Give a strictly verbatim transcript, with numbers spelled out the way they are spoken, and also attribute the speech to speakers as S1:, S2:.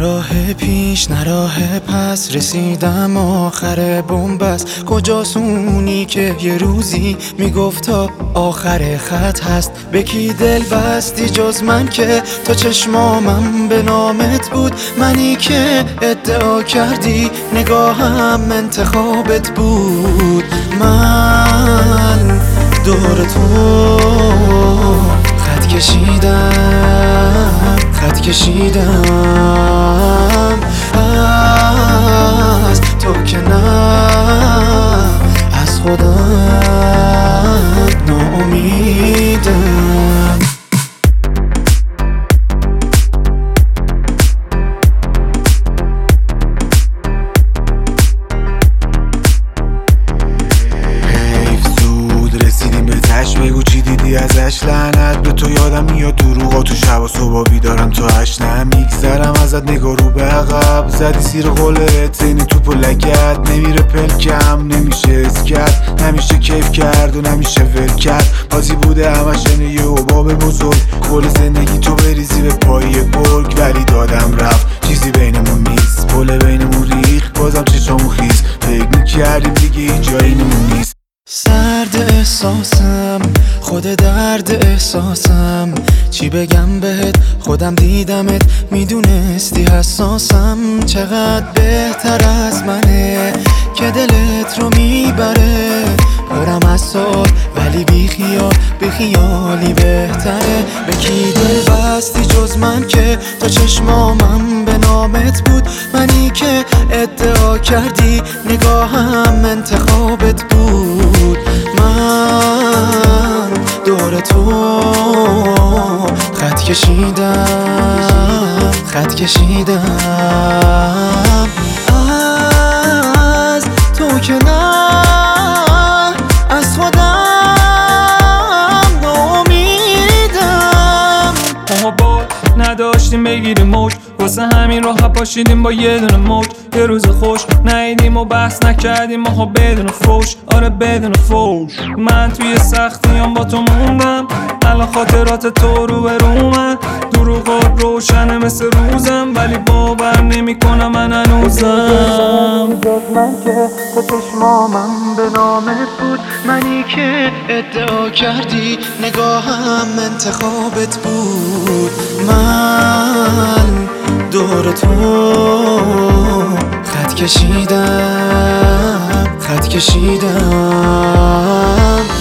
S1: راه پیش نه راه پس، رسیدم آخر بنبست. کجاست اونی که یه روزی میگفت تا آخر خط هست؟ به کی دل بستی جز من که تا چشمامم به نامت بود؟ منی که ادعا کردی نگاهم انتخابت بود. من دور تو خط کشیدم، خط کشیدم از تو که نه، از خودم ناامیدم.
S2: بگو چی دیدی ازش، لعنت به تو. یادم میاد دروغا تو شب و صبح بیدارم تو هشت، نمیگذرم ازت نگاه رو به عقب. زدی سیر قولت اینی توپ و لگت، نمیره پلکم نمیشه اسکت، نمیشه کیف کرد و نمیشه ول کرد. بازی بوده همش اینه یه عباب بزرگ، کل زندگی تو بریزی به پای گرگ. ولی دادم رفت چیزی بینمون نیست، پل بینمون ریخت بازم چشامون خیز. فکر میکردیم دیگه هیچ جایی نمون نیست.
S1: سرد احساسم، خود درد احساسم، چی بگم بهت؟ خودم دیدمت میدونستی حساسم. چقدر بهتر از منه که دلت رو میبره، پرم از سال ولی بی خیال، بی خیالی بهتره. به کی دل بستی جز من که تا چشمامم به نامت بود؟ منی که ادعا کردی نگاهم انتخابت بود. من دور تو خط کشیدم، خط کشیدم از تو که نه، از خودم ناامیدم.
S3: ما با نداشتیم بگیریم موج، واسه همین راه پاشیدیم با یه دونه موج. یه روز خوش نهیدیم و بحث نکردیم ماها بدون فوش، آره بدون فوش. من توی سختیام با تو موندم، الان خاطرات تو رو به رومن. دروغات روشنه مثل روزم، ولی باور نمی کنم من هنوزم.
S1: من که تا چشمامم به نامت بود، منی که ادعا کردی نگاهم انتخابت بود. من دور تو خط کشیدم، خط کشیدم